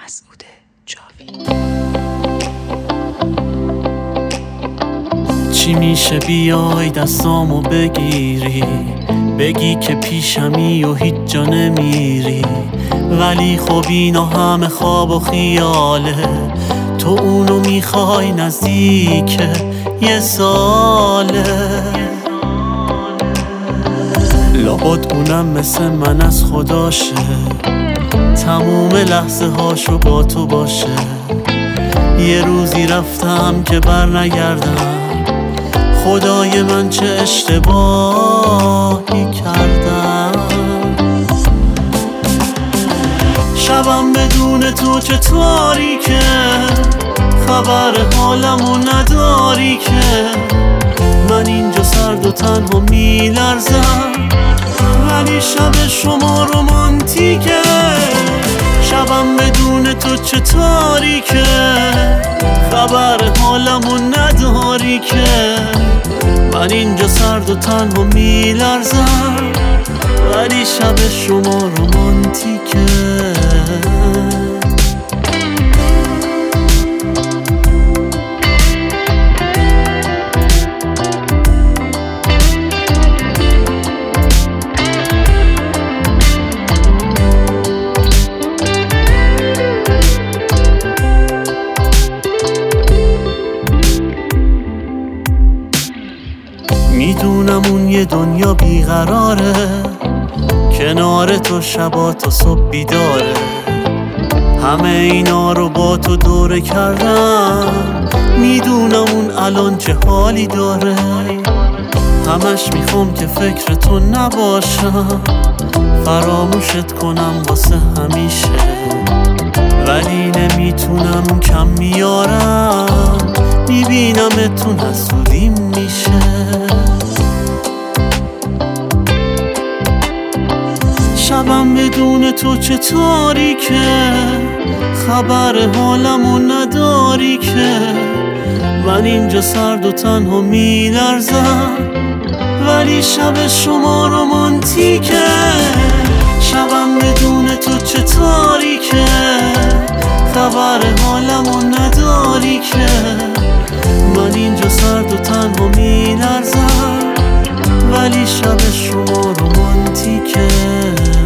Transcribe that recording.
مسعود جاوید. چی میشه بیای دستامو بگیری، بگی که پیشمی و هیچ جا نمیری، ولی خب اینا همه خواب و خیاله. تو اونو میخوای نزدیک یه ساله، لابد اونم مثل من از خداشه، تموم لحظه هاشو با تو باشه. یه روزی رفتم که بر نگردم، خدای من چه اشتباهی کردم. شبم بدون تو چه تاریکه، خبر حالمو نداری که. من اینجا سرد و تنها میلرزم، ولی شب شما رومانتیکه. شبم بدون تو چه تاریکه، خبر حالمو نداری که. من اینجا سرد و تنها میلرزم، ولی شب شما رومانتیکه. میدونم اون یه دنیا بیقراره، کنار تو شبا تا صبح بیداره. همه اینا رو با تو دوره کردم، میدونم اون الان چه حالی داره. همش میخوام که فکر تو نباشم، فراموشت کنم واسه همیشه، ولی نمیتونم کم میارم. میبینمتون حسودیم میشه. شبم بدون تو چه تاریکه، خبر حالمو نداری که. من اینجا سرد و تنها میلرزم، ولی شب شما رومانتیکه. شبم بدون تو چه تاریکه، خبر حالمو نداری که. من اینجا سرد و تنها میلرزم، ولی شب شما رومانتیکه.